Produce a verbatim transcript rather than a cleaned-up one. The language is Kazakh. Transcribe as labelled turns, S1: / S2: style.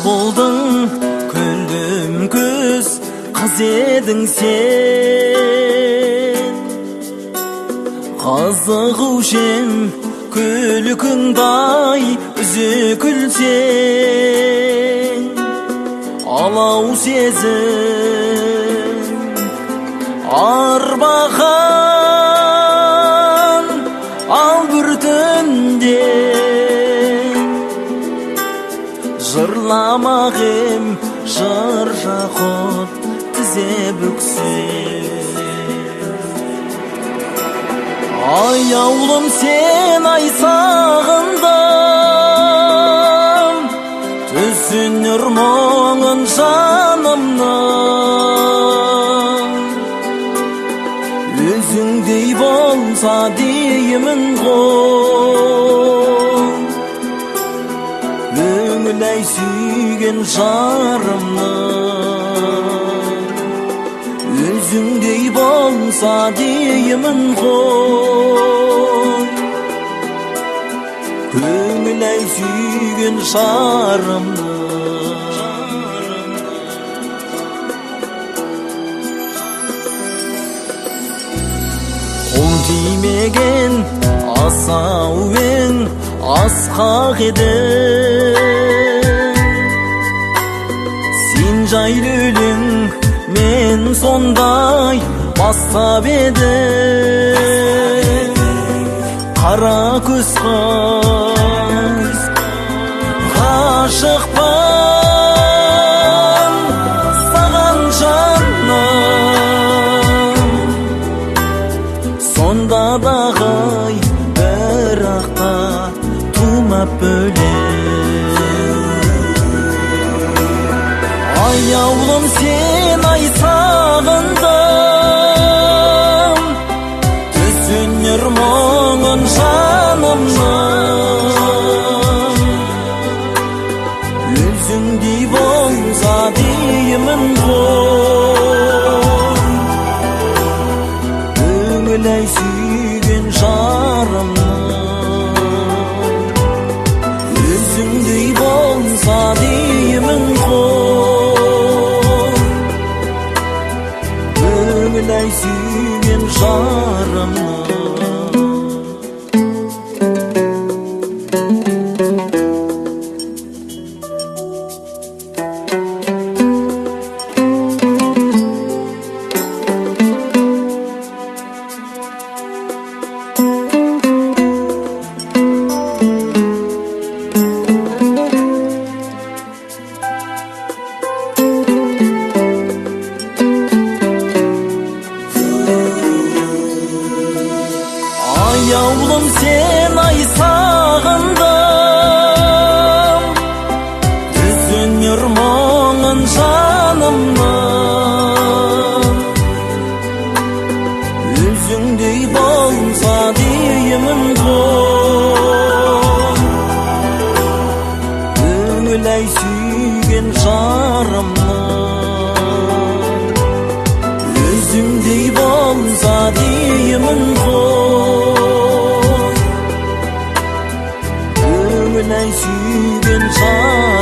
S1: болдың күлдім күз қыз едің сен қызығушым күлкіңдай үзі күлсең алау сезім арбаған ал бір түнде жырламағым жыр жақұт тізе бүксе аяулым сен ай сағындым түсінер мұңын жанымның өзіңдей болса деймін ғой өңілай сүйген жарымның өзіңдей болса деймін ғой көңілай сүйген жарымның қол тимеген асауың асқақ едің сен жайлы өлең мен сондай бастап едім қара көз қыз ғашықпын саған жаным сонда дағы бірақта тумап бөлек аяулым сен ай сағындым түсінер мұңын жанымның өзіңдей болса деймін ғой көңілай сүйген жарымның өзіңдей болса деймін ғой көңілай сүйген жарымның аяулым сен ай сағындым түсінер мұңын жанымның өзіңдей болса деймін ғой көңілай сүйген жарымның өзіңдей болса деймін ғой көңілай сүйген жарымның